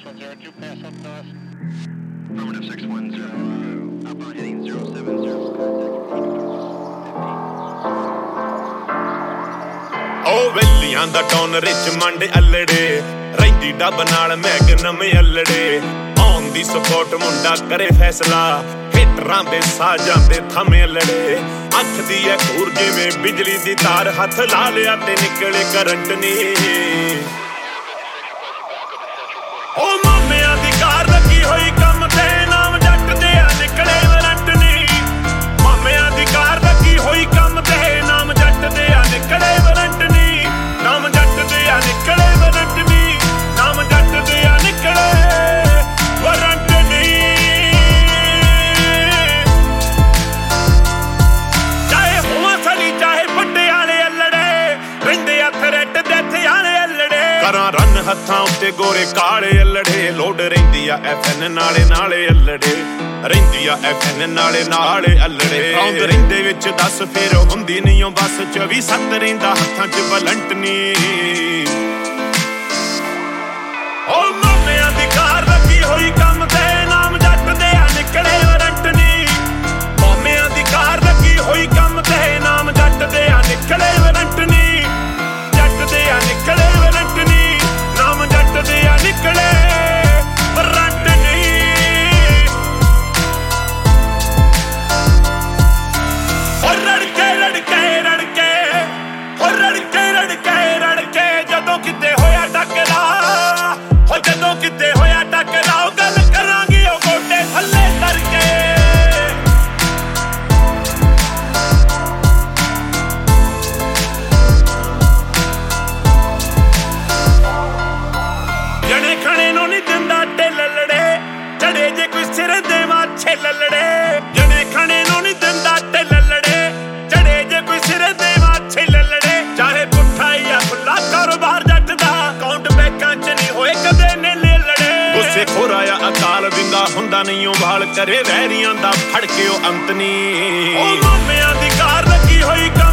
610, pass up north. Affirmative 610, outbound heading 070, ਉਹ ਵੇਲੀਆਂ ਦਾ tone Richmond ਅਲੜੇ ਰਹਿੰਦੀ ਡੱਬ ਨਾਲ ਮੈਗਨਮ ਅਲੜੇ ਆਨ ਦੀ ਸਪੋਰਟ ਮੁੰਡਾ ਕਰੇ ਫੈਸਲਾ ਹਿੱਟਰਾਂ ਦੇ ਸਾਜਾਂ ਦੇ ਥਮੇ ਲੜੇ ਅੱਖ ਦੀ ਐ ਖੂਰ ਜਿਵੇਂ ਬਿਜਲੀ ਦੀ ਤਾਰ ਹੱਥ ਲਾ ਲਿਆ ਤੇ ਨਿਕਲੇ ਕਰੰਟ ਨੀ ਉਹ ਮਾਮਿਆਂ ਦੀ ਕਾਰ ਲੱਗੀ ਹੋਈ ਕੰਮ ਤੇ ਨਾਮ ਜੱਟ ਦੇ ਆ ਨਿਕਲੇ ਵਰੰਟ ਨੀ ਮਾਮਿਆਂ ਦੀ ਕਾਰ ਲੱਗੀ ਹੋਈ ਕੰਮ ਤੇ ਨਾਮ ਜੱਟ ਦੇ ਆ ਨਿਕਲੇ ਵਰੰਟ ਨੀ ਨਾਮ ਜੱਟ ਦੇ ਆ ਨਿਕਲੇ ਵਰੰਟ ਨੀ ਨਾਮ ਜੱਟ ਦੇ ਆ ਨਿਕਲੇ ਵਰੰਟ ਨੀ ਚਾਹੇ ਹੋਵਾਂ ਸਲੀ ਚਾਹੇ ਵੱਡੇ ਵਾਲੇ ਅਲੜੇ ਰਹਿੰਦੇ ਆ ਥਰੈਟ ਦੇ ਆਲੇ ਅਲੜੇ ਕਰਾਂ ਰਨ ਹੱਥਾਂ ਉੱਤੇ ਗੋਰੇ ਕਾਲੇ ਅਲੜੇ ਲੋਡ ਰਹਿੰਦੀ ਆ FN ਨਾਲੇ ਅਲੜੇ ਰਹਿੰਦੀ ਆ FN ਨਾਲੇ ਅਲੜੇ ਰੌਂਦ ਰਹਿੰਦੇ ਵਿੱਚ 10 ਫੇਰ ਹੁੰਦੀ ਨਹੀਂ ਉਹ ਬਸ 24/7 ਰਹਿੰਦਾ ਹੱਥਾਂ 'ਚ ਬਲੰਟ ਨੀ ਉਹ ਮਾਮਿਆਂ ਦੀ ਕਾਰ ਲੱਗੀ ਹੋਈ ਕੰਮ ਤੇ ਨਾਮ ਜੱਟ ਦੇ ਆ ਨਿਕਲੇ ਵਰੰਟ ਨੀ ਮਾਮਿਆਂ ਦੀ ਕਾਰ ਲੱਗੀ ਹੋਈ ਕੰਮ ਤੇ ਨਾਮ ਜੱਟ ਦੇ ਆ ਨਿਕਲੇ ਵਰੰਟ ਨੀ ਜੱਟ ਦੇ ਆ ਨਿਕਲੇ ਵਰੰਟ ਨੀ ਨਾਮ ਜੱਟ ਦੇ ਆ ਨਿਕਲੇ ਵਰੰਟ ਨੀ ਉਹ ਰੜਕੇ ਰੜਕੇ ਜਦੋਂ ਕਿਤੇ ਹੋਇਆ ਟੱਕਰਾ ਹੋ ਜਦੋਂ ਕਿਤੇ ਹੋਇਆ ਟੱਕਰਾ ਉਹ ਗੱਲ ਕਰਾਂਗੇ ਉਹ ਗੋਡੇ ਥੱਲੇ ਕਰਕੇ ਜਣੇ ਖਣੇ ਨੂੰ ਨਹੀਂ ਦਿੰਦਾ ਢਿੱਲ ਲੜੇ ਚੜੇ ਜੇ ਕੋਈ ਸਿਰ ਦੇ ਮਾਛੇ ਲੜੇ ਜਣੇ ਖਣੇ ਨੂੰ ਨਹੀਂ ਦਿੰਦਾ ਢਿੱਲ ਲੜੇ ਚੜੇ ਜੇ ਕੋਈ ਸਿਰ ਦੇ ਮਾਛੇ ਲੜੇ ਚਾਹੇ ਪੁੱਠਾ ਜਾਂ ਖੁੱਲਾ ਕਾਰੋਬਾਰ ਜੱਟ ਦਾ ਕਾਊਂਟ ਬੈਕਾਂ 'ਚ ਨਹੀਂ ਹੋਏ ਕਦੇ ਨੇਲੇ ਲੜੇ ਗੁੱਸੇ ਖੋਰਾਇਆ ਅਕਾਲ ਦਿੰਦਾ ਹੁੰਦਾ ਨਹੀਂ ਉਹ ਵਾਲ ਕਰੇ ਵੈਰੀਆਂ ਦਾ ਫੜ ਕੇ ਉਹ ਅੰਤ ਨਹੀਂ ਉਹ ਮਾਮਿਆਂ ਦੀ ਕਾਰ ਲੱਗੀ ਹੋਈ